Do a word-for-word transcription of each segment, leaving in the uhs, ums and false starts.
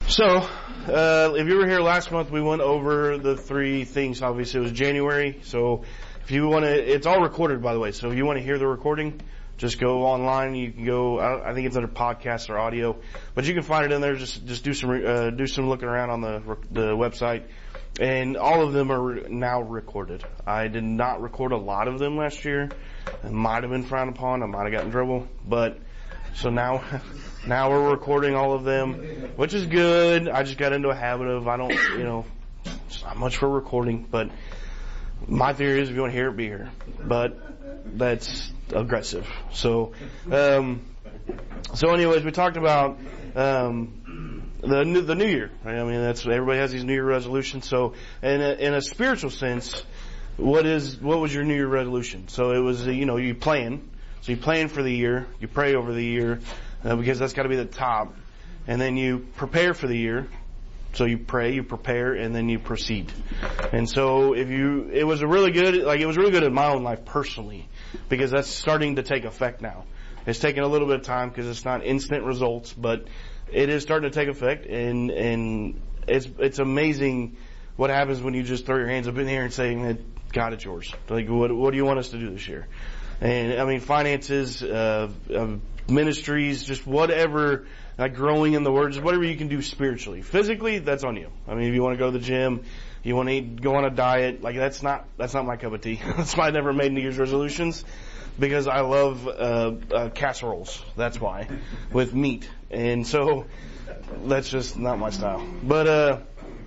So, uh, if you were here last month, we went over the three things. Obviously, it was January. So, if you want to, it's all recorded, by the way. So, if you want to hear the recording, just go online. You can go. I think it's under podcasts or audio, but you can find it in there. Just just do some uh, do some looking around on the the website, and all of them are now recorded. I did not record a lot of them last year. It might have been frowned upon. I might have gotten in trouble, but so now. Now we're recording all of them, which is good. I just got into a habit of, I don't, you know, it's not much for recording, but my theory is if you want to hear it, be here. But that's aggressive. So, um, so anyways, we talked about, um, the new, the new year. Right? I mean, that's, everybody has these New Year resolutions. So, in a, in a spiritual sense, what is, what was your New Year resolution? So it was, you know, you plan. So you plan for the year, you pray over the year, Uh, because that's got to be the top. And then you prepare for the year. So you pray, you prepare, and then you proceed. And so if you, it was a really good, like it was really good in my own life personally, because that's starting to take effect now. It's taking a little bit of time because it's not instant results, but it is starting to take effect, and, and it's, it's amazing what happens when you just throw your hands up in the air and say, God, it's yours. Like, what, what do you want us to do this year? And I mean, finances, uh, uh ministries, just whatever, like growing in the Word, just whatever you can do spiritually. Physically, that's on you. I mean, if you want to go to the gym, you want to eat, go on a diet, like that's not, that's not my cup of tea. That's why I never made New Year's resolutions, because I love, uh, uh, casseroles. That's why, with meat. And so, that's just not my style. But, uh,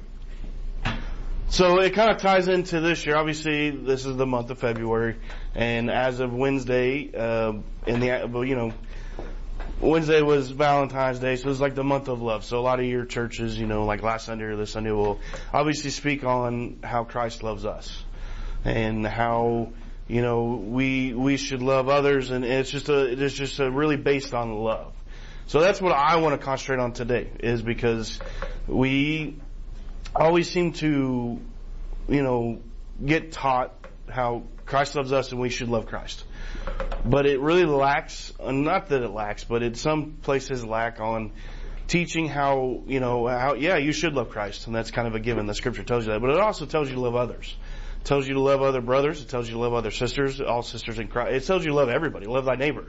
so it kind of ties into this year. Obviously, this is the month of February, and as of Wednesday, uh, in the, you know, Wednesday was Valentine's Day, so it was like the month of love. So a lot of your churches, you know, like last Sunday or this Sunday, will obviously speak on how Christ loves us and how, you know, we we should love others, and it's just a it's just a really based on love. So that's what I want to concentrate on today, is because we always seem to, you know, get taught how Christ loves us and we should love Christ. But it really lacks, not that it lacks, but it some places lack on teaching how, you know, how, yeah, you should love Christ. And that's kind of a given. The scripture tells you that. But it also tells you to love others. It tells you to love other brothers. It tells you to love other sisters, all sisters in Christ. It tells you to love everybody. Love thy neighbor.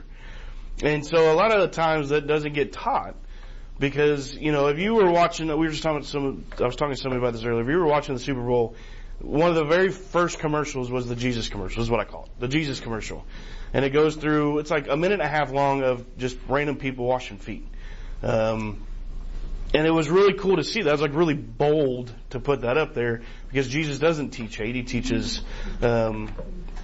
And so a lot of the times that doesn't get taught. Because, you know, if you were watching, we were just talking to some, I was talking to somebody about this earlier. If you were watching the Super Bowl, one of the very first commercials was the Jesus commercial, is what I call it. The Jesus commercial. And it goes through, it's like a minute and a half long of just random people washing feet. Um, and it was really cool to see. That was like really bold to put that up there, because Jesus doesn't teach hate. He teaches, um,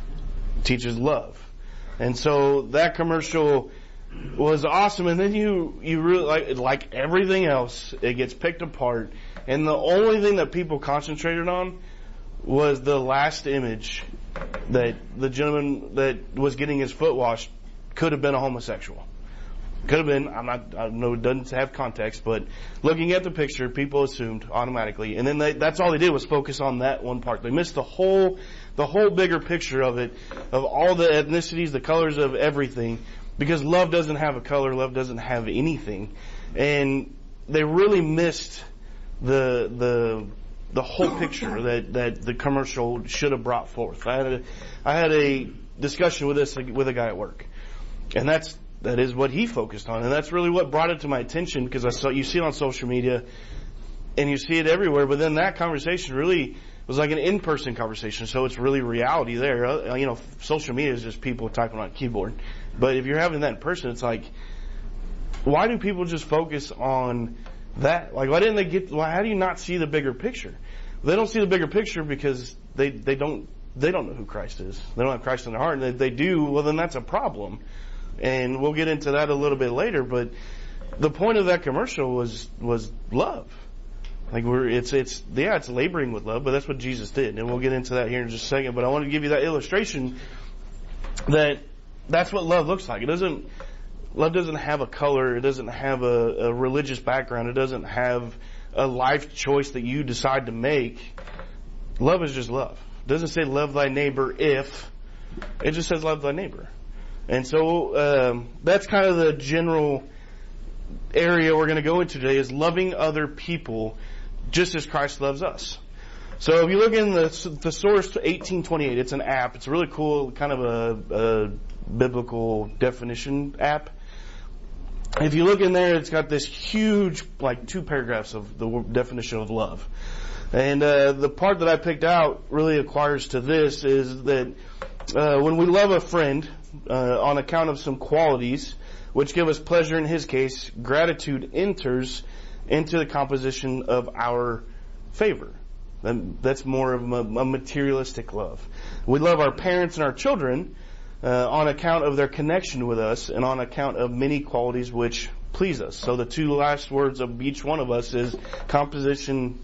teaches love. And so that commercial was awesome. And then you, you really, like, like everything else, it gets picked apart. And the only thing that people concentrated on was the last image, that the gentleman that was getting his foot washed could have been a homosexual. Could have been, I'm not, I know it doesn't have context, but looking at the picture, people assumed automatically. And then they, that's all they did was focus on that one part. They missed the whole, the whole bigger picture of it, of all the ethnicities, the colors of everything, because love doesn't have a color, love doesn't have anything. And they really missed the, the, the whole picture that, that the commercial should have brought forth. I had a, I had a discussion with this, with a guy at work. And that's, that is what he focused on. And that's really what brought it to my attention, because I saw, you see it on social media and you see it everywhere. But then that conversation really was like an in-person conversation. So it's really reality there. Uh, you know, social media is just people typing on a keyboard. But if you're having that in person, it's like, why do people just focus on that? Like, why didn't they get, why, how do you not see the bigger picture? They don't see the bigger picture because they, they don't, they don't know who Christ is. They don't have Christ in their heart. And if they do, well, then that's a problem. And we'll get into that a little bit later, but the point of that commercial was, was love. Like we're, it's, it's, yeah, it's laboring with love, but that's what Jesus did. And we'll get into that here in just a second, but I want to give you that illustration that that's what love looks like. It doesn't, love doesn't have a color. It doesn't have a, a religious background. It doesn't have a life choice that you decide to make. Love is just love. It doesn't say love thy neighbor if, it just says love thy neighbor. And so, um, that's kind of the general area we're going to go into today is loving other people just as Christ loves us. So if you look in the, the Source eighteen twenty-eight, it's an app. It's a really cool kind of a, a biblical definition app. If you look in there, it's got this huge, like two paragraphs of the definition of love. And uh, the part that I picked out really acquires to this is that uh, when we love a friend uh, on account of some qualities which give us pleasure, in his case, gratitude enters into the composition of our favor. And that's more of a, a materialistic love. We love our parents and our children uh, on account of their connection with us and on account of many qualities which please us. So the two last words of each one of us is composition,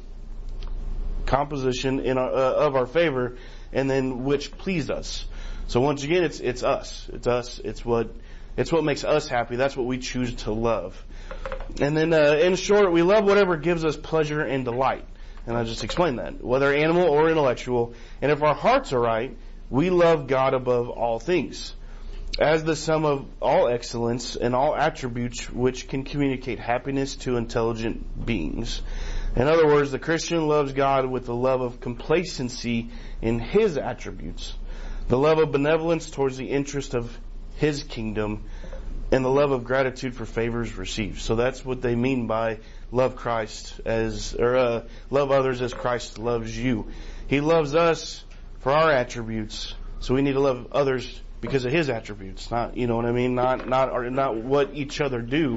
composition in our, uh, of our favor, and then which please us. So once again, it's it's us. It's us. It's what it's what makes us happy. That's what we choose to love. And then, uh, in short, we love whatever gives us pleasure and delight. And I just explained that, whether animal or intellectual. And if our hearts are right, we love God above all things, as the sum of all excellence and all attributes which can communicate happiness to intelligent beings. In other words, the Christian loves God with the love of complacency in His attributes, the love of benevolence towards the interest of His kingdom, and the love of gratitude for favors received. So that's what they mean by love Christ as, or uh, love others as Christ loves you. He loves us for our attributes, so we need to love others because of His attributes. Not, you know what I mean? Not, not, or not what each other do.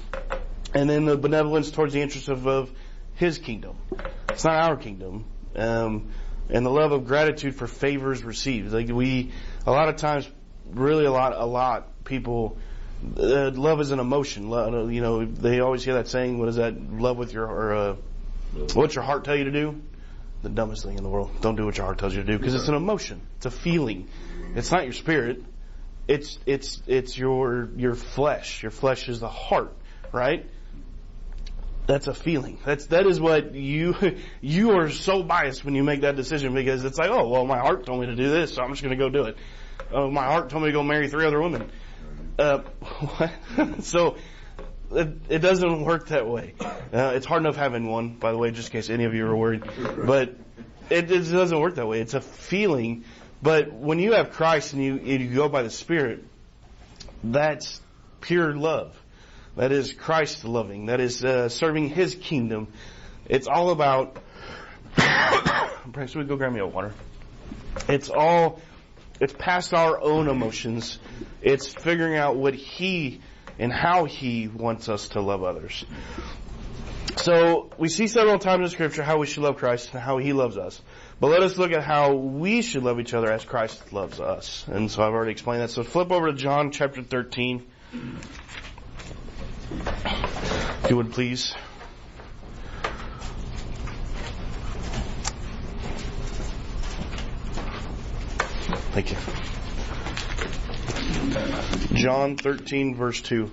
And then the benevolence towards the interest of, of His kingdom. It's not our kingdom. Um, and the love of gratitude for favors received. Like we, a lot of times, really a lot, a lot people. Uh, love is an emotion. Love, you know, they always hear that saying, what is that? Love with your, or, uh, what's your heart tell you to do? The dumbest thing in the world. Don't do what your heart tells you to do, because it's an emotion. It's a feeling. It's not your spirit. It's, it's, it's your, your flesh. Your flesh is the heart, right? That's a feeling. That's, that is what you, you are so biased when you make that decision, because it's like, oh, well, my heart told me to do this, so I'm just going to go do it. Oh, my heart told me to go marry three other women. Uh, so it, it doesn't work that way. Uh, it's hard enough having one, by the way, just in case any of you are worried. But it, it doesn't work that way. It's a feeling. But when you have Christ and you, and you go by the Spirit, that's pure love. That is Christ loving. That is uh, serving His kingdom. It's all about. Perhaps we go grab me a water. It's all. It's past our own emotions. It's figuring out what He and how He wants us to love others. So we see several times in Scripture how we should love Christ and how He loves us. But let us look at how we should love each other as Christ loves us. And so I've already explained that. So flip over to John chapter thirteen. If you would please. Thank you. John thirteen, verse two.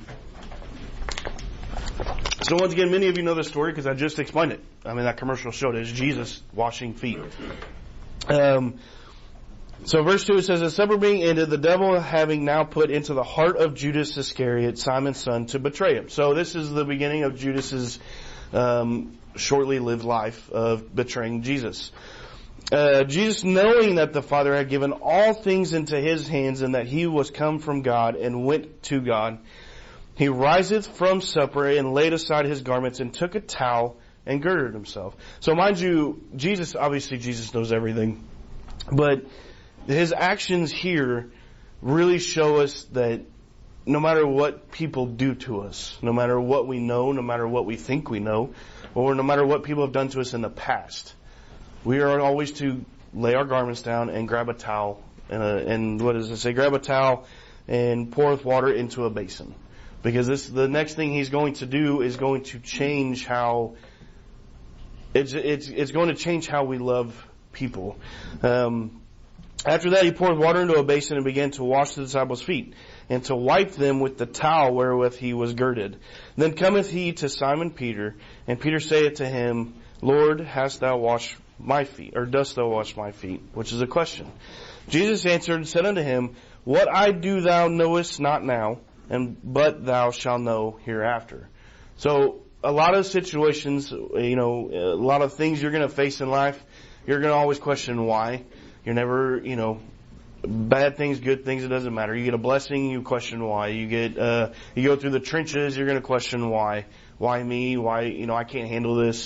So once again, many of you know this story because I just explained it. I mean, that commercial showed it. It's Jesus washing feet. Um, so verse two, it says, "As supper being ended, the devil having now put into the heart of Judas Iscariot, Simon's son, to betray him." So this is the beginning of Judas's um, shortly lived life of betraying Jesus. Uh, Jesus, knowing that the Father had given all things into His hands and that He was come from God and went to God, He riseth from supper and laid aside His garments and took a towel and girded Himself. So mind you, Jesus, obviously Jesus knows everything, but His actions here really show us that no matter what people do to us, no matter what we know, no matter what we think we know, or no matter what people have done to us in the past, we are always to lay our garments down and grab a towel, and, a, and what does it say? Grab a towel and pour with water into a basin. Because this, the next thing He's going to do is going to change how, it's, it's, it's going to change how we love people. Um, after that, He poured water into a basin and began to wash the disciples' feet, and to wipe them with the towel wherewith He was girded. Then cometh He to Simon Peter, and Peter saith to Him, Lord, hast Thou washed my feet, or dost Thou wash my feet? Which is a question. Jesus answered and said unto him, What I do thou knowest not now, and but thou shalt know hereafter. So a lot of situations, you know, a lot of things you're going to face in life, you're going to always question why. You're never, you know, bad things, good things, it doesn't matter. You get a blessing, you question why. You get, uh, you go through the trenches, you're going to question why. Why me? Why, you know, I can't handle this.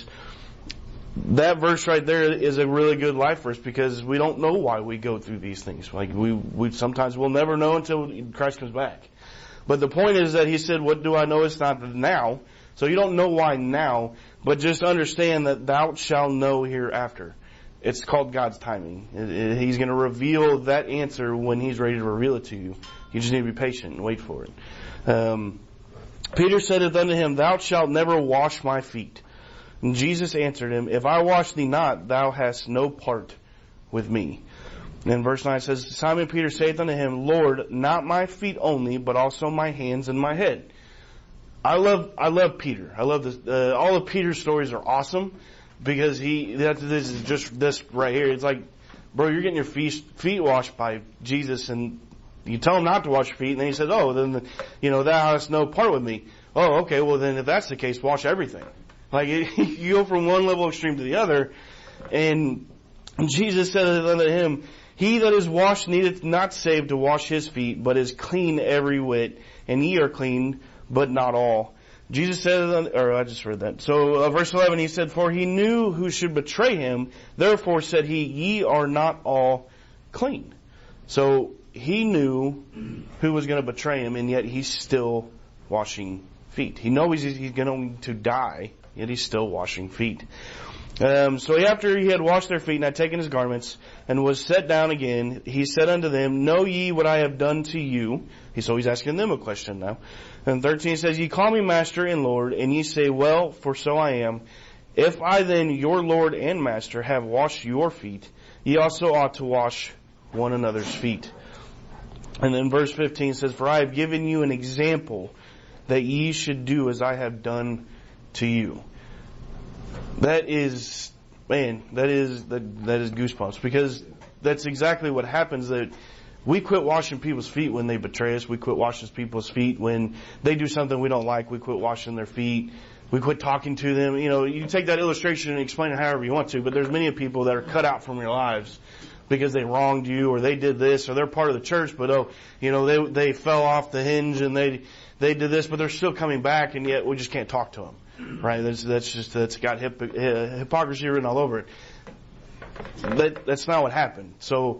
That verse right there is a really good life verse because we don't know why we go through these things. Like we, we sometimes we'll never know until Christ comes back. But the point is that he said, what do I know? It's not now. So you don't know why now, but just understand that thou shalt know hereafter. It's called God's timing. It, it, he's going to reveal that answer when He's ready to reveal it to you. You just need to be patient and wait for it. Um, Peter saith unto him, Thou shalt never wash my feet. And Jesus answered him, If I wash thee not, thou hast no part with me. And verse nine says, Simon Peter saith unto him, Lord, not my feet only, but also my hands and my head. I love, I love Peter. I love this. Uh, all of Peter's stories are awesome. Because he, that, this is just this right here. It's like, bro, you're getting your feet, feet washed by Jesus and you tell him not to wash your feet and then he says, oh, then, you know, thou hast no part with me. Oh, okay, well then if that's the case, wash everything. Like, you go from one level extreme to the other. And Jesus said unto him, He that is washed needeth not save to wash his feet, but is clean every whit. And ye are clean, but not all. Jesus said, or I just read that. So uh, verse eleven, he said, For he knew who should betray him. Therefore said he, Ye are not all clean. So he knew who was going to betray him, and yet he's still washing feet. He knows he's, he's going to die, yet he's still washing feet. Um, so after he had washed their feet and had taken his garments and was set down again, he said unto them, Know ye what I have done to you? He, so he's asking them a question now. And thirteen says, Ye call me Master and Lord, and ye say, Well, for so I am. If I then, your Lord and Master, have washed your feet, ye also ought to wash one another's feet. And then verse fifteen says, For I have given you an example that ye should do as I have done to you. That is, man, that is, that, that is goosebumps, because that's exactly what happens. That we quit washing people's feet when they betray us. We quit washing people's feet when they do something we don't like. We quit washing their feet. We quit talking to them. You know, you take that illustration and explain it however you want to, but there's many people that are cut out from your lives because they wronged you or they did this or they're part of the church, but oh, you know, they, they fell off the hinge and they, they did this, but they're still coming back and yet we just can't talk to them. Right? That's, that's just, that's got hip, hypocrisy written all over it. That, that's not what happened. So,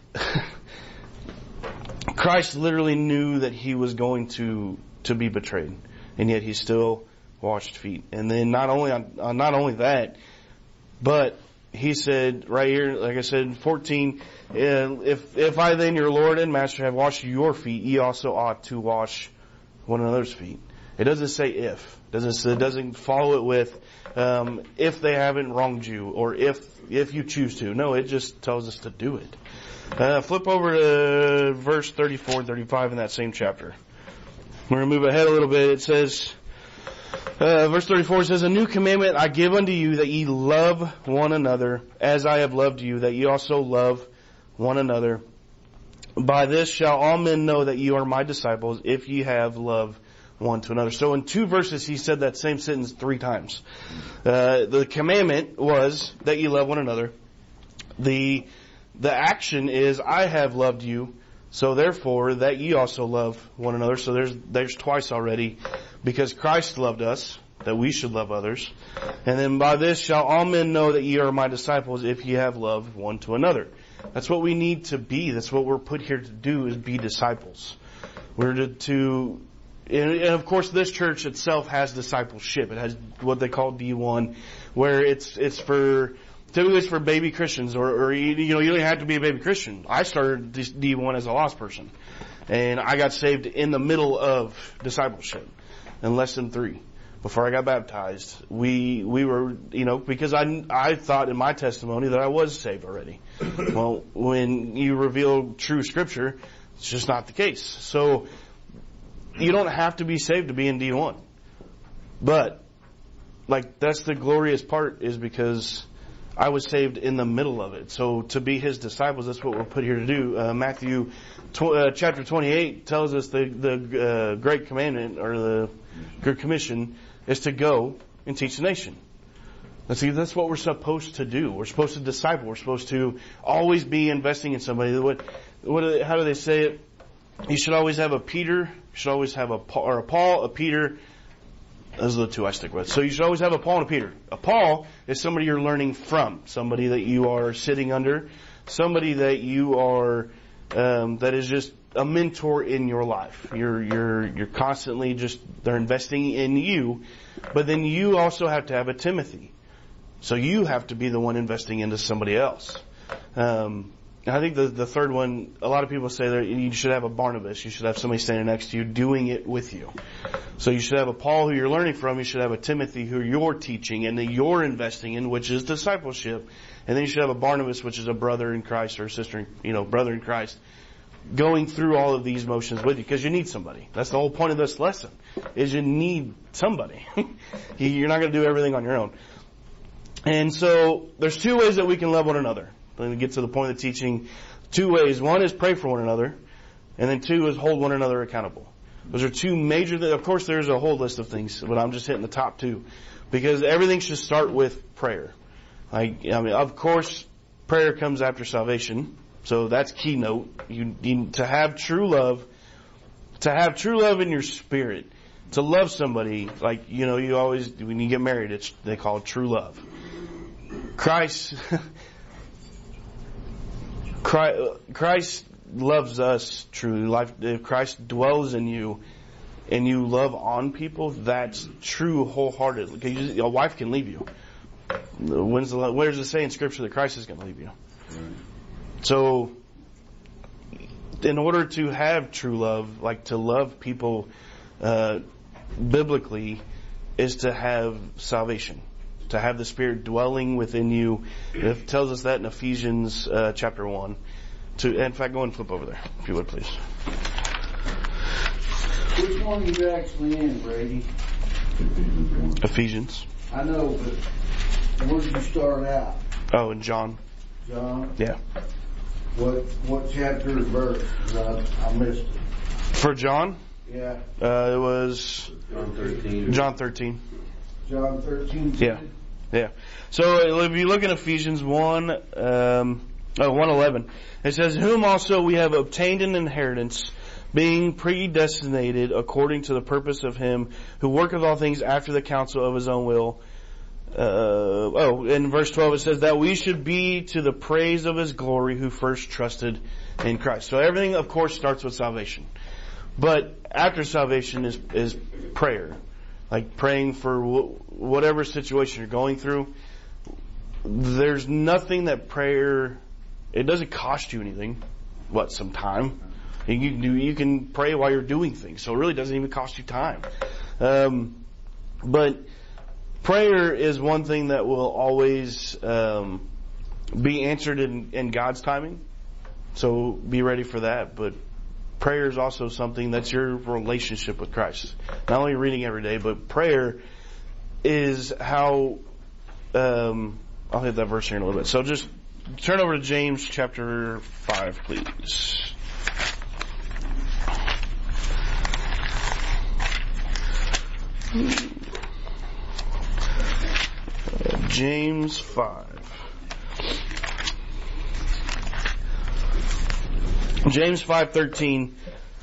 Christ literally knew that he was going to, to be betrayed. And yet he still washed feet. And then not only, on, not only that, but he said right here, like I said, fourteen, if, if I then your Lord and Master have washed your feet, ye also ought to wash one another's feet. It doesn't say if. It doesn't, it doesn't follow it with, um, if they haven't wronged you or if, if you choose to. No, it just tells us to do it. Uh, flip over to verse thirty-four and thirty-five in that same chapter. We're going to move ahead a little bit. It says, uh, verse thirty-four says, A new commandment I give unto you, that ye love one another as I have loved you, that ye also love one another. By this shall all men know that ye are my disciples, if ye have love one to another. So in two verses, he said that same sentence three times. Uh, the commandment was that you love one another. The, the action is, I have loved you, so therefore that ye also love one another. So there's, there's twice already, because Christ loved us, that we should love others. And then by this shall all men know that ye are my disciples, if ye have love one to another. That's what we need to be. That's what we're put here to do, is be disciples. We're to, to And of course, this church itself has discipleship. It has what they call D one, where it's it's for typically it's for baby Christians, or, or you know you don't have to be a baby Christian. I started this D one as a lost person, and I got saved in the middle of discipleship, in less than three. Before I got baptized, we we were you know because I I thought in my testimony that I was saved already. Well, when you reveal true Scripture, it's just not the case. So you don't have to be saved to be in D one. But, like, that's the glorious part, is because I was saved in the middle of it. So to be His disciples, that's what we're put here to do. Uh, Matthew tw- uh, chapter twenty-eight tells us the, the uh, Great Commandment, or the Great Commission, is to go and teach the nation. Let's see, that's what we're supposed to do. We're supposed to disciple. We're supposed to always be investing in somebody. What, what, how do they say it? You should always have a Peter. You should always have a Paul, or a Paul, a Peter. Those are the two I stick with. So you should always have a Paul and a Peter. A Paul is somebody you're learning from, somebody that you are sitting under, somebody that you are, um, that is just a mentor in your life. You're, you're, you're constantly just, they're investing in you, but then you also have to have a Timothy. So you have to be the one investing into somebody else. Um, I think the, the third one, a lot of people say that you should have a Barnabas. You should have somebody standing next to you doing it with you. So you should have a Paul who you're learning from. You should have a Timothy who you're teaching and that you're investing in, which is discipleship. And then you should have a Barnabas, which is a brother in Christ or a sister, you know, brother in Christ, going through all of these motions with you because you need somebody. That's the whole point of this lesson, is you need somebody. You're not going to do everything on your own. And so there's two ways that we can love one another. Let me get to the point of the teaching. Two ways. One is pray for one another, and then two is hold one another accountable. Those are two major things. Of course, there's a whole list of things, but I'm just hitting the top two. Because everything should start with prayer. Like, I mean, of course, prayer comes after salvation. So that's keynote. You need to have true love, to have true love in your spirit, to love somebody. Like, you know, you always, when you get married, it's, they call it true love. Christ, Christ loves us truly. Life, if Christ dwells in you and you love on people, that's true wholehearted. Because a wife can leave you. When's the, where does it say in Scripture that Christ is going to leave you? So, in order to have true love, like to love people uh, biblically, is to have salvation. To have the Spirit dwelling within you. It tells us that in Ephesians uh, chapter one. To, in fact, go and flip over there, if you would, please. Which one are you actually in, Brady? Ephesians. I know, but where did you start out? Oh, in John. John? Yeah. What what chapter and verse? I, I missed it. For John? Yeah. Uh, it was John thirteen. John thirteen. John thirteen. Yeah. Yeah. So if you look in Ephesians one, um, oh, one eleven, it says, "Whom also we have obtained an inheritance, being predestinated according to the purpose of Him who worketh all things after the counsel of His own will." Uh, oh, in verse twelve it says that we should be to the praise of His glory who first trusted in Christ. So everything, of course, starts with salvation. But after salvation is, is prayer. Like praying for wh- whatever situation you're going through. There's nothing that prayer, it doesn't cost you anything. What, some time? You can do, you can pray while you're doing things. So it really doesn't even cost you time. Um, but prayer is one thing that will always um, be answered in, in God's timing. So be ready for that. But prayer is also something that's your relationship with Christ. Not only reading every day, but prayer is how, um, I'll hit that verse here in a little bit. So just turn over to James chapter five, please. Uh, James five. James five thirteen.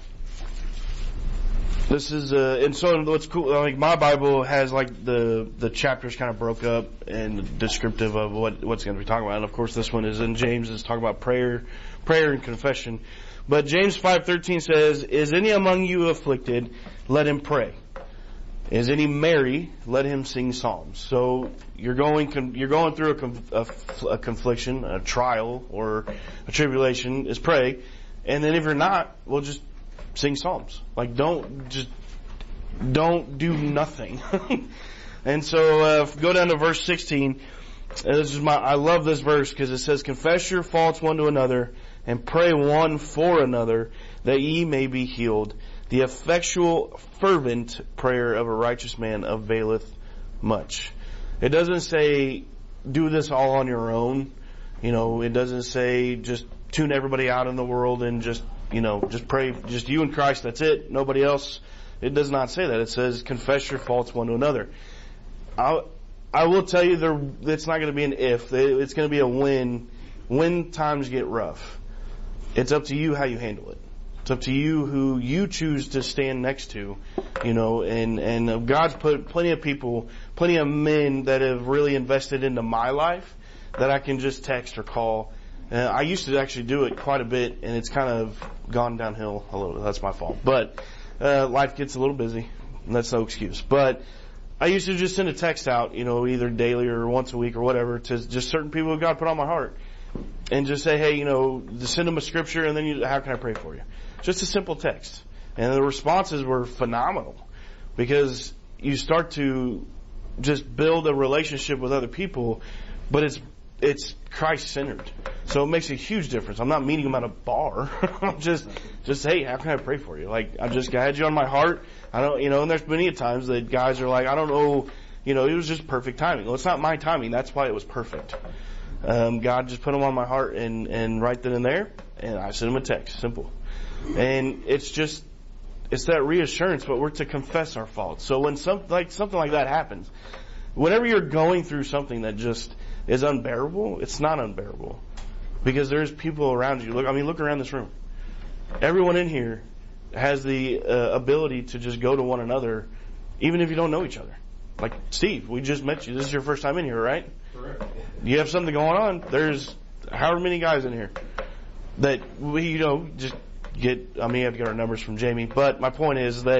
This is uh, and so what's cool. Like my Bible has like the the chapters kind of broke up and descriptive of what what's going to be talking about. And of course, this one is in James. Is talking about prayer, prayer and confession. But James five thirteen says, "Is any among you afflicted? Let him pray. Is any merry? Let him sing psalms." So you're going you're going through a, a, a confliction, a trial, or a tribulation. Is pray. And then if you're not, well, just sing psalms. Like don't just don't do nothing. And so uh, go down to verse sixteen. This is my I love this verse because it says, "Confess your faults one to another and pray one for another that ye may be healed. The effectual fervent prayer of a righteous man availeth much." It doesn't say do this all on your own. You know, it doesn't say just tune everybody out in the world and just, you know, just pray, just you and Christ, that's it, nobody else. It does not say that. It says confess your faults one to another. I I will tell you there it's not going to be an if. It's going to be a when. When times get rough, it's up to you how you handle it. It's up to you who you choose to stand next to, you know, and, and God's put plenty of people, plenty of men that have really invested into my life that I can just text or call. Uh, I used to actually do it quite a bit, and it's kind of gone downhill a little. That's my fault. But uh, life gets a little busy, and that's no excuse. But I used to just send a text out, you know, either daily or once a week or whatever, to just certain people who God put on my heart. And just say, hey, you know, just send them a scripture, and then you, how can I pray for you? Just a simple text. And the responses were phenomenal because you start to just build a relationship with other people, but it's it's Christ-centered. So it makes a huge difference. I'm not meeting them at a bar. I'm just, just, hey, how can I pray for you? Like, I just I had you on my heart. I don't, you know, and there's many times that guys are like, I don't know, you know, it was just perfect timing. Well, it's not my timing. That's why it was perfect. Um, God just put them on my heart and, and right then and there, and I sent them a text. Simple. And it's just, it's that reassurance, but we're to confess our faults. So when some, like, something like that happens, whenever you're going through something that just is unbearable, it's not unbearable. Because there's people around you. Look, I mean, look around this room. Everyone in here has the uh, ability to just go to one another, even if you don't know each other. Like, Steve, we just met you. This is your first time in here, right? Correct. You have something going on. There's however many guys in here that we, you know, just get, I mean, you have to get our numbers from Jamie. But my point is that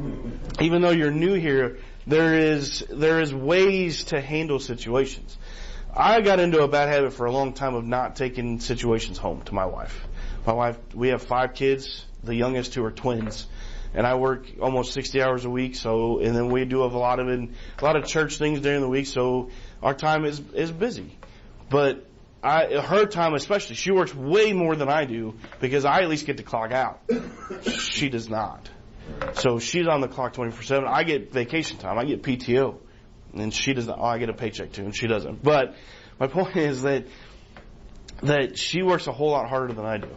even though you're new here, there is, there is ways to handle situations. I got into a bad habit for a long time of not taking situations home to my wife. My wife, we have five kids. The youngest two are twins. And I work almost sixty hours a week, so, and then we do a lot of, a lot of church things during the week, so our time is, is busy. But I, her time especially, she works way more than I do because I at least get to clock out. She does not. So she's on the clock twenty-four seven. I get vacation time. I get P T O. And she does not. Oh, I get a paycheck too, and she doesn't. But my point is that, that she works a whole lot harder than I do.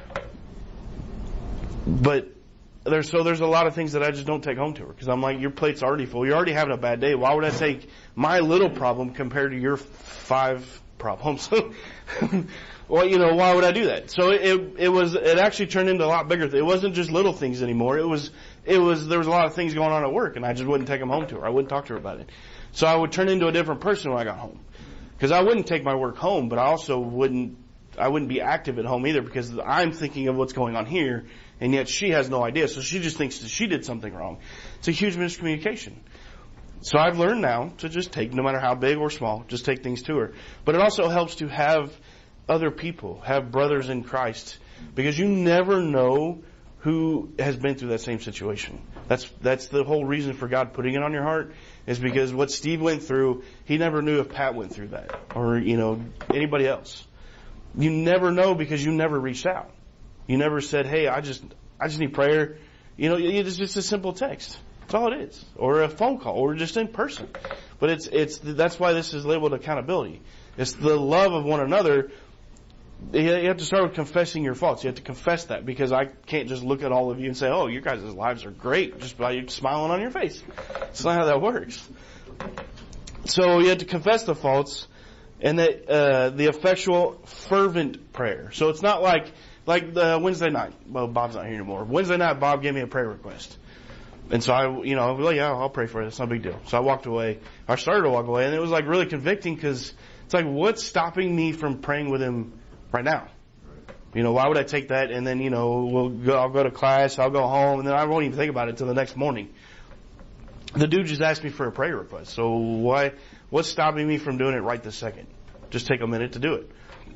But There's, so there's a lot of things that I just don't take home to her because I'm like, your plate's already full. You're already having a bad day. Why would I take my little problem compared to your five problems? Well, you know, why would I do that? So it, it was, it actually turned into a lot bigger. It wasn't just little things anymore. It was, it was, there was a lot of things going on at work and I just wouldn't take them home to her. I wouldn't talk to her about it. So I would turn into a different person when I got home because I wouldn't take my work home, but I also wouldn't, I wouldn't be active at home either because I'm thinking of what's going on here. And yet she has no idea, so she just thinks that she did something wrong. It's a huge miscommunication. So I've learned now to just take, no matter how big or small, just take things to her. But it also helps to have other people, have brothers in Christ, because you never know who has been through that same situation. That's that's the whole reason for God putting it on your heart, is because what Steve went through, he never knew if Pat went through that, or, you know, anybody else. You never know because you never reached out. You never said, hey, I just I just need prayer. You know, it's just a simple text. That's all it is. Or a phone call, or just in person. But it's it's that's why this is labeled accountability. It's the love of one another. You have to start with confessing your faults. You have to confess that, because I can't just look at all of you and say, oh, your guys' lives are great just by you smiling on your face. It's not how that works. So you have to confess the faults, and that uh, the effectual, fervent prayer. So it's not like Like the Wednesday night. Well, Bob's not here anymore. Wednesday night, Bob gave me a prayer request. And so I, you know, I was like, yeah, I'll pray for it. It's no big deal. So I walked away. I started to walk away, and it was like really convicting, because it's like, what's stopping me from praying with him right now? You know, why would I take that and then, you know, we'll go, I'll go to class, I'll go home, and then I won't even think about it until the next morning. The dude just asked me for a prayer request. So why, what's stopping me from doing it right this second? Just take a minute to do it.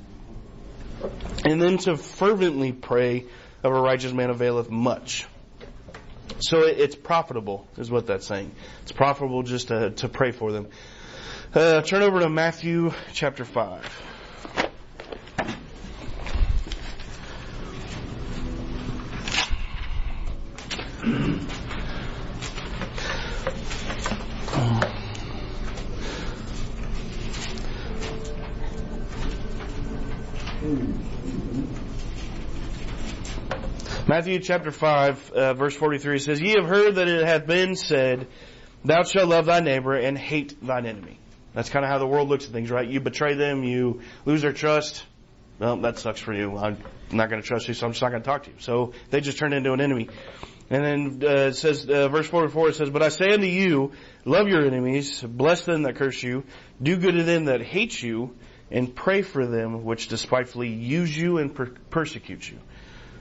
And then to fervently pray of a righteous man availeth much. So it's profitable, is what that's saying. It's profitable just to, to pray for them. Uh, turn over to Matthew chapter five. Matthew chapter five, uh, verse forty-three says, "Ye have heard that it hath been said, Thou shalt love thy neighbor and hate thine enemy." That's kind of how the world looks at things, right? You betray them, you lose their trust. Well, that sucks for you. I'm not going to trust you, so I'm just not going to talk to you. So they just turn into an enemy. And then uh, it says, uh, verse forty-four, it says, "But I say unto you, love your enemies, bless them that curse you, do good to them that hate you, and pray for them which despitefully use you and per- persecute you."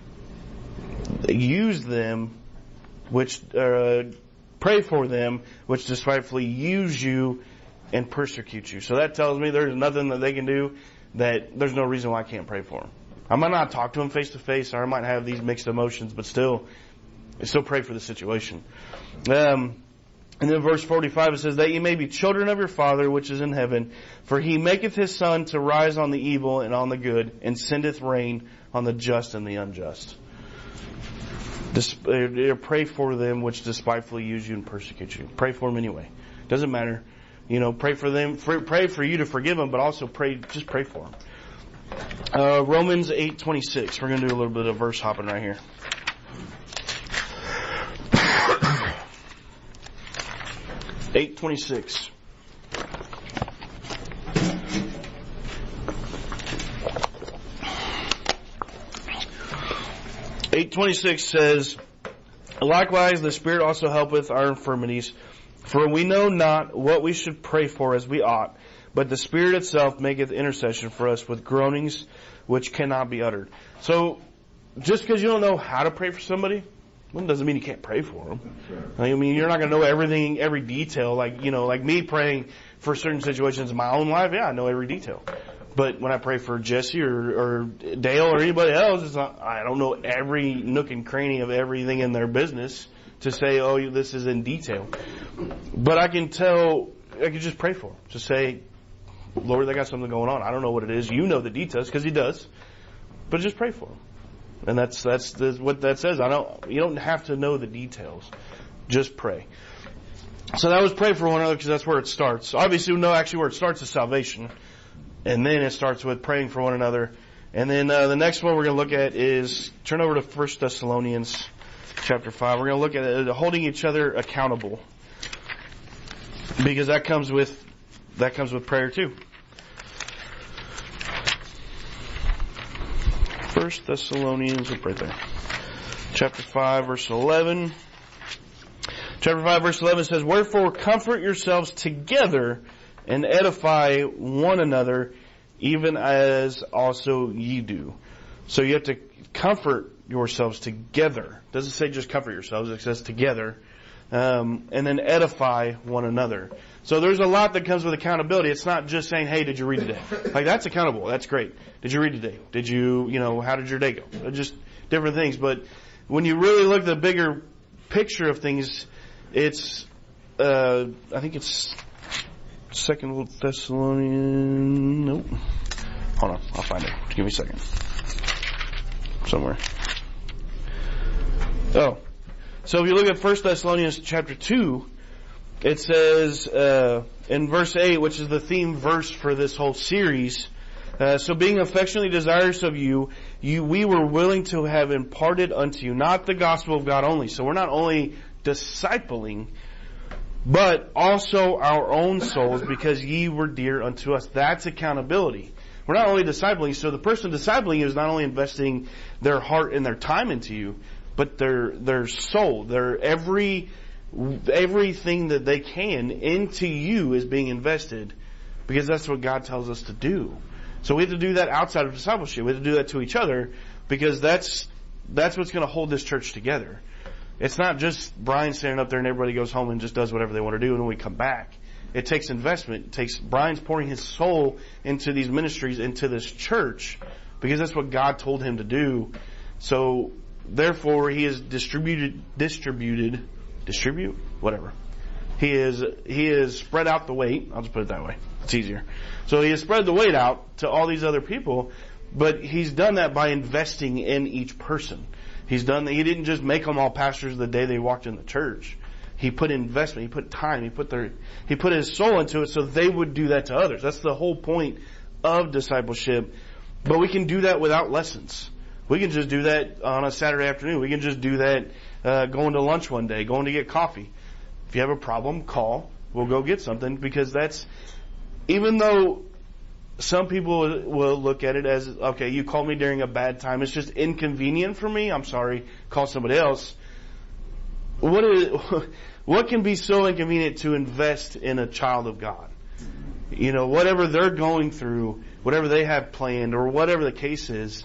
Use them, which uh, pray for them, which despitefully use you and persecute you. So that tells me there's nothing that they can do, that there's no reason why I can't pray for them. I might not talk to them face to face, or I might have these mixed emotions, but still, I still pray for the situation. Um, and then verse forty-five, it says, "That ye may be children of your Father which is in heaven, for he maketh his sun to rise on the evil and on the good, and sendeth rain on the just and the unjust." Uh, pray for them which despitefully use you and persecute you. Pray for them anyway. Doesn't matter. You know, pray for them. For, pray for you to forgive them, but also pray. Just pray for them. Uh, Romans eight twenty-six. We're going to do a little bit of verse hopping right here. eight twenty-six. eight twenty-six says, "Likewise the Spirit also helpeth our infirmities, for we know not what we should pray for as we ought, but the Spirit itself maketh intercession for us with groanings which cannot be uttered." So, just because you don't know how to pray for somebody, well, doesn't mean you can't pray for them. I mean, you're not going to know everything, every detail. Like, you know, like me praying for certain situations in my own life, yeah, I know every detail. But when I pray for Jesse or, or Dale or anybody else, it's not, I don't know every nook and cranny of everything in their business to say, oh, this is in detail. But I can tell, I can just pray for them. Just say, Lord, they got something going on. I don't know what it is. You know the details, because He does. But just pray for them. And that's that's the, what that says. I don't. You don't have to know the details. Just pray. So that was pray for one another, because that's where it starts. Obviously, we know actually where it starts is salvation. And then it starts with praying for one another. And then uh, the next one we're going to look at is, turn over to First Thessalonians chapter five. We're going to look at uh, holding each other accountable. Because that comes with, that comes with prayer too. First Thessalonians, right there. Chapter five, verse eleven. Chapter five, verse eleven says, "Wherefore comfort yourselves together and edify one another, even as also ye do." So you have to comfort yourselves together. It doesn't say just comfort yourselves, it says together. Um, and then edify one another. So there's a lot that comes with accountability. It's not just saying, hey, did you read today? Like, that's accountable. That's great. Did you read today? Did you, you know, how did your day go? Just different things. But when you really look at the bigger picture of things, it's, uh, I think it's Second Thessalonians. Nope. Hold on. I'll find it. Give me a second. Somewhere. Oh. So if you look at First Thessalonians chapter two, it says uh, in verse eight, which is the theme verse for this whole series, uh, "So being affectionately desirous of you, you we were willing to have imparted unto you, not the gospel of God only." So we're not only discipling, but also our own souls, because ye were dear unto us. That's accountability. We're not only discipling, so the person discipling you is not only investing their heart and their time into you, but their their soul, their every everything that they can into you is being invested, because that's what God tells us to do. So we have to do that outside of discipleship. We have to do that to each other, because that's that's what's going to hold this church together. It's not just Brian standing up there and everybody goes home and just does whatever they want to do and then we come back. It takes investment. It takes Brian's pouring his soul into these ministries, into this church, because that's what God told him to do. So therefore, he is distributed, distributed, distribute, whatever. He is, he is spread out the weight. I'll just put it that way. It's easier. So he has spread the weight out to all these other people, but he's done that by investing in each person. He's done that. He didn't just make them all pastors the day they walked in the church. He put investment, he put time, he put their, he put his soul into it so they would do that to others. That's the whole point of discipleship. But we can do that without lessons. We can just do that on a Saturday afternoon. We can just do that uh, going to lunch one day, going to get coffee. If you have a problem, call. We'll go get something, because that's, even though some people will look at it as, okay, you called me during a bad time, it's just inconvenient for me, I'm sorry, call somebody else. What is, what can be so inconvenient to invest in a child of God? You know, whatever they're going through, whatever they have planned, or whatever the case is,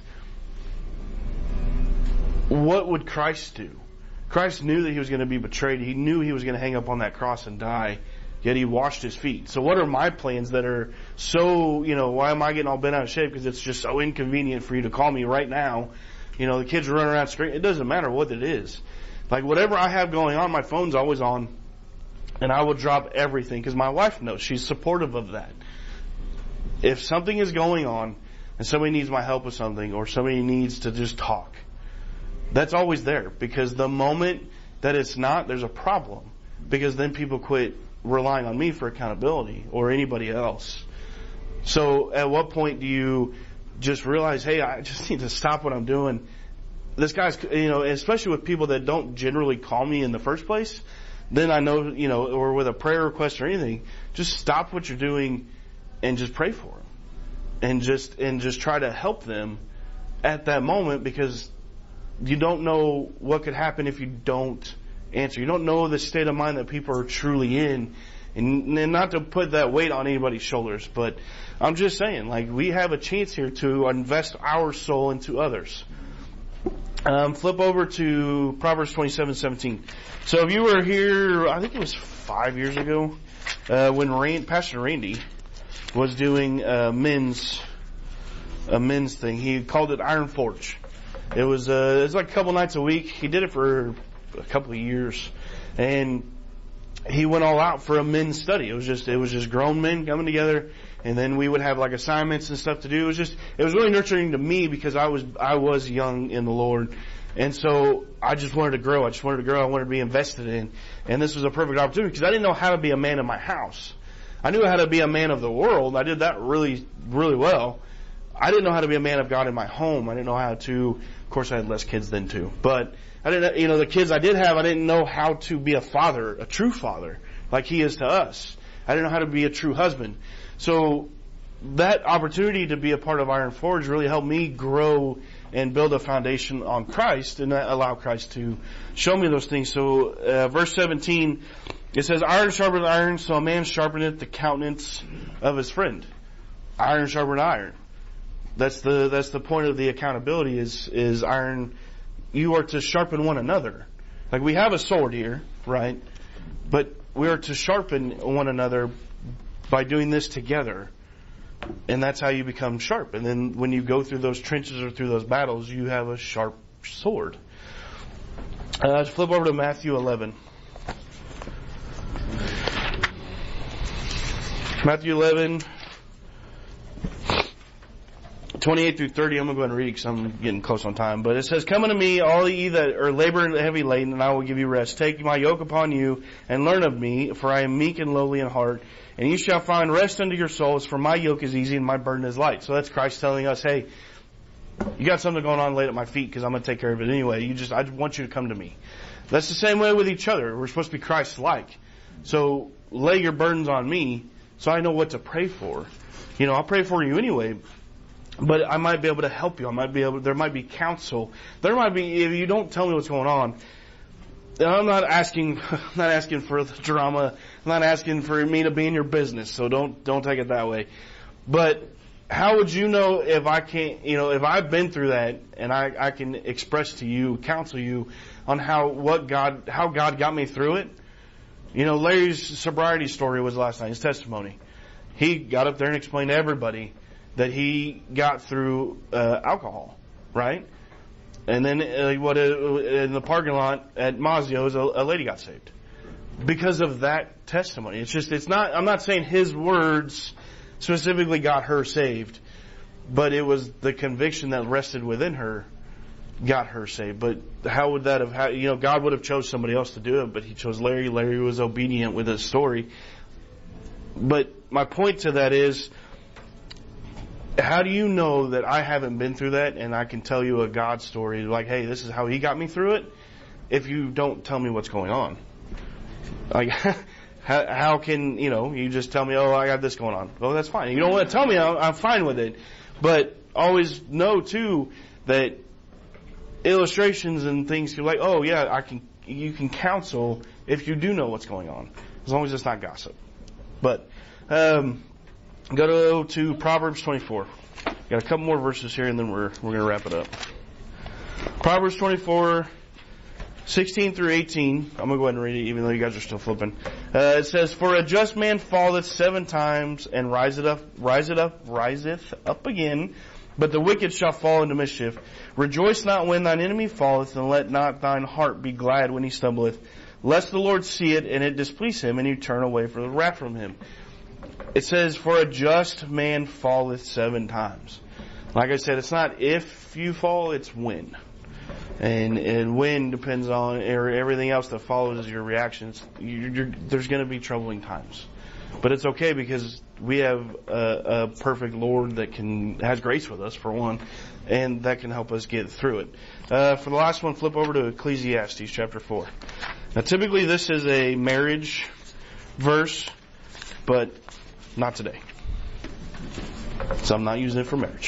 what would Christ do? Christ knew that he was going to be betrayed. He knew he was going to hang up on that cross and die, yet he washed his feet. So what are my plans that are so, you know, why am I getting all bent out of shape? Because it's just so inconvenient for you to call me right now. You know, the kids are running around screaming. It doesn't matter what it is. Like, whatever I have going on, my phone's always on, and I will drop everything, because my wife knows. She's supportive of that. If something is going on and somebody needs my help with something, or somebody needs to just talk, that's always there, because the moment that it's not, there's a problem, because then people quit relying on me for accountability, or anybody else. So at what point do you just realize, hey, I just need to stop what I'm doing? This guy's, you know, especially with people that don't generally call me in the first place, then I know, you know, or with a prayer request or anything, just stop what you're doing and just pray for them, and just and just try to help them at that moment, because you don't know what could happen if you don't answer. You don't know the state of mind that people are truly in. And, and not to put that weight on anybody's shoulders, but I'm just saying, like, we have a chance here to invest our soul into others. Um, flip over to Proverbs twenty-seven seventeen. So if you were here, I think it was five years ago, uh, when Rand, Pastor Randy was doing a men's, a men's thing. He called it Iron Forge. It was, uh, it was like a couple nights a week. He did it for a couple of years, and he went all out for a men's study. It was just, it was just grown men coming together, and then we would have like assignments and stuff to do. It was just, it was really nurturing to me, because I was, I was young in the Lord. And so I just wanted to grow. I just wanted to grow. I wanted to be invested in. And this was a perfect opportunity, because I didn't know how to be a man in my house. I knew how to be a man of the world. I did that really, really well. I didn't know how to be a man of God in my home. I didn't know how to, of course I had less kids then too, but I didn't, you know, the kids I did have, I didn't know how to be a father, a true father, like he is to us. I didn't know how to be a true husband. So that opportunity to be a part of Iron Forge really helped me grow and build a foundation on Christ, and allow Christ to show me those things. So uh, verse seventeen, it says, iron sharpeneth iron, so a man sharpeneth the countenance of his friend. Iron sharpeneth iron. That's the, that's the point of the accountability, is, is iron. You are to sharpen one another. Like, we have a sword here, right? But we are to sharpen one another by doing this together. And that's how you become sharp. And then when you go through those trenches or through those battles, you have a sharp sword. Uh, let's flip over to Matthew eleven. Matthew eleven, twenty-eight through thirty. I'm going to go ahead and read, because I'm getting close on time. But it says, come unto me, all ye that are labor and heavy laden, and I will give you rest. Take my yoke upon you, and learn of me, for I am meek and lowly in heart, and you shall find rest unto your souls, for my yoke is easy and my burden is light. So that's Christ telling us, hey, you got something going on, lay it at my feet, because I'm going to take care of it anyway. You just, I want you to come to me. That's the same way with each other. We're supposed to be Christ-like. So lay your burdens on me, so I know what to pray for. You know, I'll pray for you anyway, but I might be able to help you. I might be able, there might be counsel. There might be, if you don't tell me what's going on, I'm not asking, I'm not asking for the drama. I'm not asking for me to be in your business. So don't, don't take it that way. But how would you know if I can't, you know, if I've been through that, and I, I can express to you, counsel you on how, what God, how God got me through it? You know, Larry's sobriety story was last night, his testimony. He got up there and explained to everybody that he got through uh, alcohol, right? And then uh, what uh, in the parking lot at Mazio's, a, a lady got saved because of that testimony. It's just, it's not, I'm not saying his words specifically got her saved, but it was the conviction that rested within her got her saved. But how would that have, how, you know, God would have chose somebody else to do it, but he chose Larry. Larry was obedient with his story. But my point to that is, how do you know that I haven't been through that and I can tell you a God story like, hey, this is how he got me through it, if you don't tell me what's going on? Like, how, how can, you know, you just tell me, oh, I got this going on. Well, that's fine. You don't want to tell me, I'm, I'm fine with it. But always know, too, that illustrations and things, you're like, oh, yeah, I can. You can counsel if you do know what's going on, as long as it's not gossip. But um, go to, to Proverbs twenty-four. Got a couple more verses here, and then we're we're gonna wrap it up. Proverbs twenty-four, sixteen through eighteen. I'm gonna go ahead and read it, even though you guys are still flipping. Uh, it says, "For a just man falleth seven times and riseth up, riseth up, riseth up again. But the wicked shall fall into mischief. Rejoice not when thine enemy falleth, and let not thine heart be glad when he stumbleth, lest the Lord see it, and it displease him, and you turn away for the wrath from him." It says, for a just man falleth seven times. Like I said, it's not if you fall, it's when. And, and when depends on everything else that follows your reactions. You're, you're, there's going to be troubling times. But it's okay, because we have a, a perfect Lord that can has grace with us, for one, and that can help us get through it. Uh, for the last one, flip over to Ecclesiastes chapter four. Now, typically this is a marriage verse, but not today. So I'm not using it for marriage.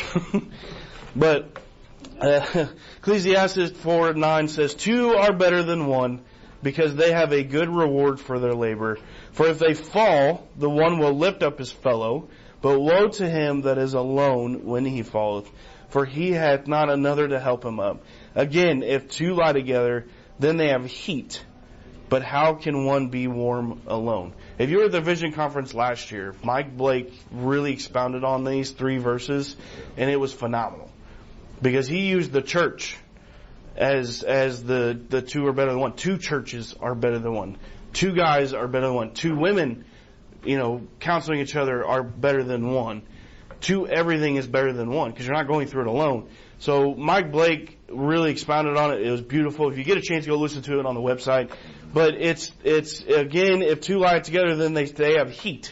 But uh, Ecclesiastes four nine says, "Two are better than one, because they have a good reward for their labor. For if they fall, the one will lift up his fellow. But woe to him that is alone when he falleth, for he hath not another to help him up. Again, if two lie together, then they have heat. But how can one be warm alone?" If you were at the Vision Conference last year, Mike Blake really expounded on these three verses, and it was phenomenal. Because he used the church as as the, the two are better than one. Two churches are better than one. Two guys are better than one. Two women, you know, counseling each other are better than one. Two everything is better than one, because you're not going through it alone. So Mike Blake really expounded on it. It was beautiful. If you get a chance, go listen to it on the website. But it's, it's again, if two lie together, then they, they have heat.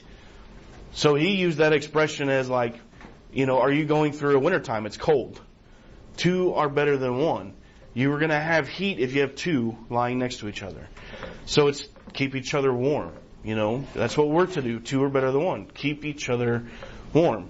So he used that expression as like, you know, are you going through a wintertime? It's cold. Two are better than one. You are going to have heat if you have two lying next to each other. So it's keep each other warm. You know, that's what we're to do. Two are better than one. Keep each other warm.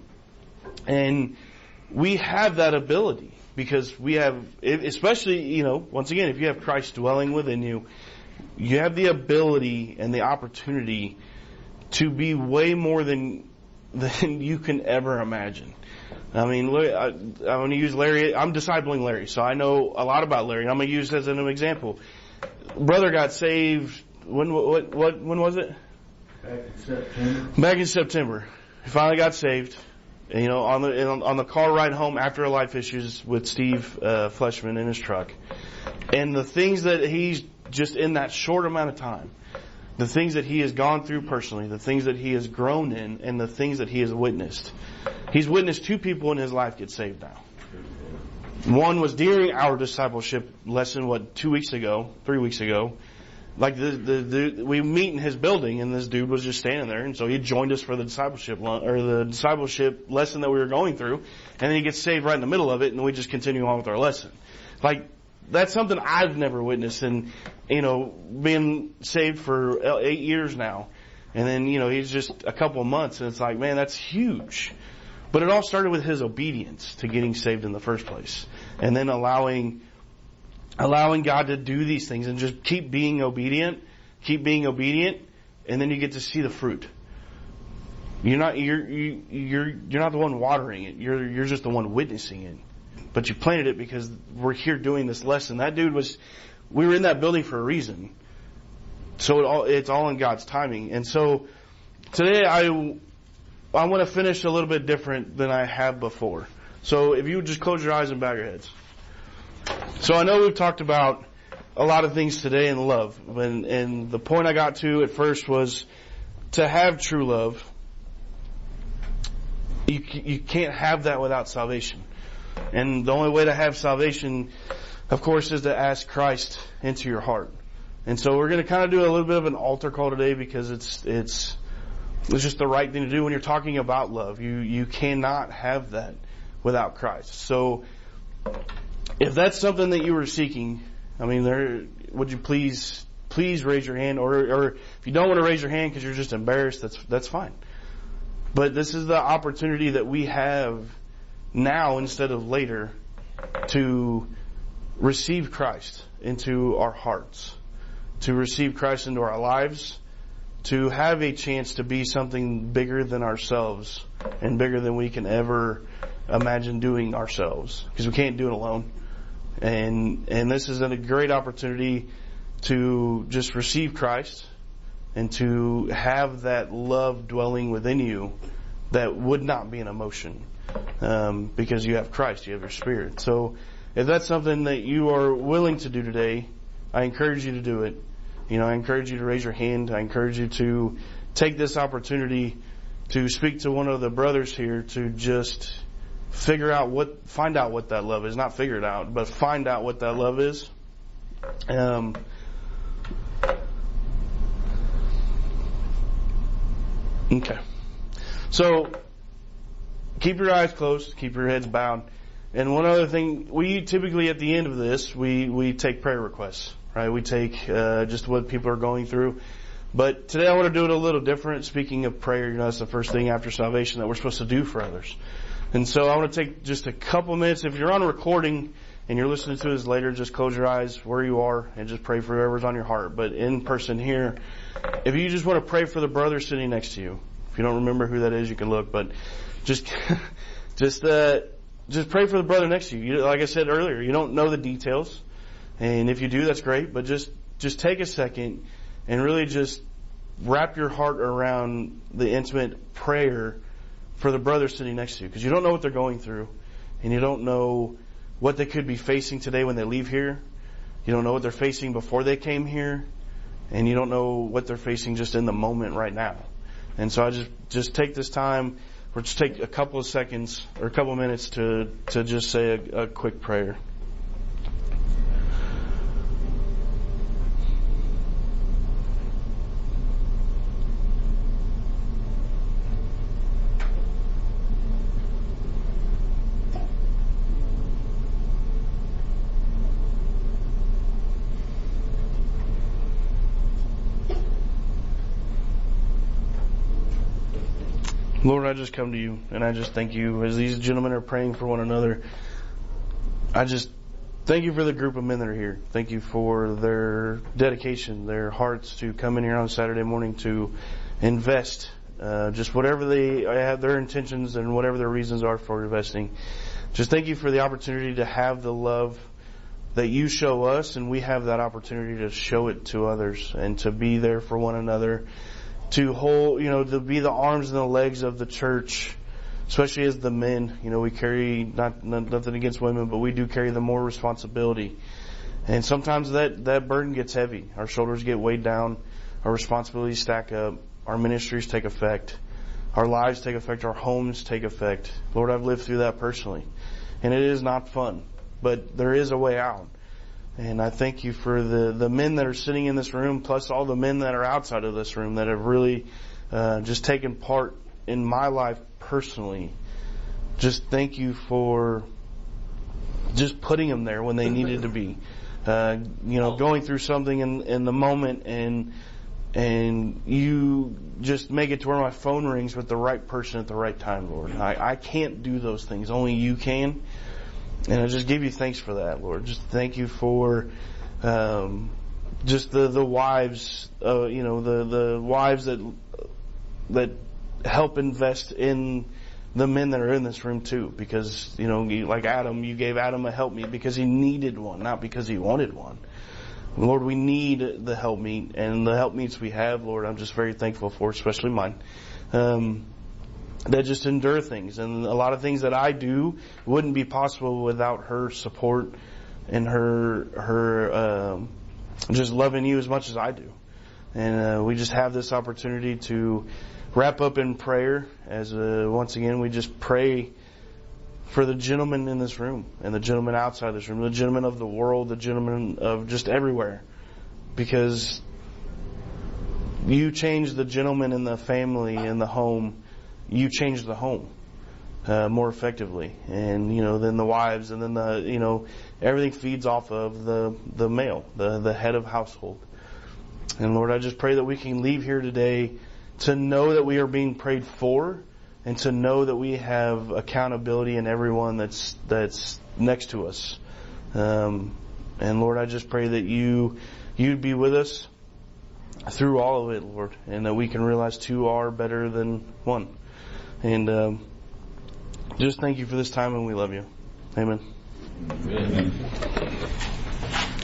And we have that ability, because we have, especially, you know, once again, if you have Christ dwelling within you, you have the ability and the opportunity to be way more than than you can ever imagine. I mean, look, I, I'm going to use Larry. I'm discipling Larry, so I know a lot about Larry. I'm going to use as an example. Brother got saved. When what what when was it? Back in September. Back in September, he finally got saved. And, you know, on the on the car ride home after life issues with Steve uh, Fleshman in his truck, and the things that he's just in that short amount of time, the things that he has gone through personally, the things that he has grown in, and the things that he has witnessed. He's witnessed two people in his life get saved now. One was during our discipleship lesson, what, two weeks ago, three weeks ago. Like the, the, the we meet in his building, and this dude was just standing there, and so he joined us for the discipleship or the discipleship lesson that we were going through, and then he gets saved right in the middle of it, and we just continue on with our lesson. Like, that's something I've never witnessed, and you know, being saved for eight years now, and then you know he's just a couple of months, and it's like, man, that's huge. But it all started with his obedience to getting saved in the first place, and then allowing. Allowing God to do these things, and just keep being obedient, keep being obedient, and then you get to see the fruit. You're not you're you, you're you're not the one watering it. You're you're just the one witnessing it. But you planted it because we're here doing this lesson. That dude was, we were in that building for a reason. So it all it's all in God's timing. And so today I I want to finish a little bit different than I have before. So if you would just close your eyes and bow your heads. So I know we've talked about a lot of things today in love, and, and the point I got to at first was to have true love. You you can't have that without salvation, and the only way to have salvation, of course, is to ask Christ into your heart. And so we're going to kind of do a little bit of an altar call today, because it's it's it's just the right thing to do when you're talking about love. You you cannot have that without Christ. So if that's something that you were seeking, I mean, there, would you please please raise your hand, or or if you don't want to raise your hand because you're just embarrassed, that's that's fine. But this is the opportunity that we have now instead of later to receive Christ into our hearts, to receive Christ into our lives, to have a chance to be something bigger than ourselves and bigger than we can ever imagine doing ourselves, because we can't do it alone. And and this is a great opportunity to just receive Christ and to have that love dwelling within you that would not be an emotion, um, because you have Christ, you have your Spirit. So if that's something that you are willing to do today, I encourage you to do it. You know, I encourage you to raise your hand. I encourage you to take this opportunity to speak to one of the brothers here to just figure out what, find out what that love is. Not figure it out, but find out what that love is. Um, okay. So, keep your eyes closed, keep your heads bowed. And one other thing, we typically at the end of this, we, we take prayer requests, right? We take uh, just what people are going through. But today I want to do it a little different. Speaking of prayer, you know, that's the first thing after salvation that we're supposed to do for others. And so I want to take just a couple minutes. If you're on a recording and you're listening to this later, just close your eyes where you are and just pray for whoever's on your heart. But in person here, if you just want to pray for the brother sitting next to you, if you don't remember who that is, you can look. But just, just, uh, just pray for the brother next to you. you. Like I said earlier, you don't know the details, and if you do, that's great. But just, just take a second and really just wrap your heart around the intimate prayer for the brother sitting next to you, because you don't know what they're going through, and you don't know what they could be facing today when they leave here. You don't know what they're facing before they came here, and you don't know what they're facing just in the moment right now. And so I just, just take this time, or just take a couple of seconds or a couple of minutes to, to just say a, a quick prayer. Lord, I just come to you, and I just thank you as these gentlemen are praying for one another. I just thank you for the group of men that are here. Thank you for their dedication, their hearts to come in here on Saturday morning to invest, uh, just whatever they have their intentions and whatever their reasons are for investing. Just thank you for the opportunity to have the love that you show us, and we have that opportunity to show it to others and to be there for one another. To hold, you know, to be the arms and the legs of the church, especially as the men. You know, we carry, not, not nothing against women, but we do carry the more responsibility. And sometimes that, that burden gets heavy. Our shoulders get weighed down. Our responsibilities stack up. Our ministries take effect. Our lives take effect. Our homes take effect. Lord, I've lived through that personally. And it is not fun, but there is a way out. And I thank you for the, the men that are sitting in this room, plus all the men that are outside of this room that have really uh, just taken part in my life personally. Just thank you for just putting them there when they needed to be. Uh, you know, going through something in, in the moment, and and you just make it to where my phone rings with the right person at the right time, Lord. I, I can't do those things. Only you can. And I just give you thanks for that, Lord. Just thank you for um, just the the wives, uh, you know, the the wives that that help invest in the men that are in this room too. Because, you know, you, like Adam, you gave Adam a helpmeet because he needed one, not because he wanted one. Lord, we need the helpmeet, and the helpmeets we have, Lord, I'm just very thankful for, especially mine. Um, that just endure things, and a lot of things that I do wouldn't be possible without her support and her her um, just loving you as much as I do. And uh, we just have this opportunity to wrap up in prayer as uh, once again we just pray for the gentlemen in this room and the gentlemen outside this room, the gentlemen of the world, the gentlemen of just everywhere, because you change the gentleman in the family, in the home, you change the home uh, more effectively. And, you know, then the wives, and then the, you know, everything feeds off of the, the male, the, the head of household. And Lord, I just pray that we can leave here today to know that we are being prayed for, and to know that we have accountability in everyone that's, that's next to us. Um, and Lord, I just pray that you, you'd be with us through all of it, Lord, and that we can realize two are better than one. And um, just thank you for this time, and we love you. Amen. Amen.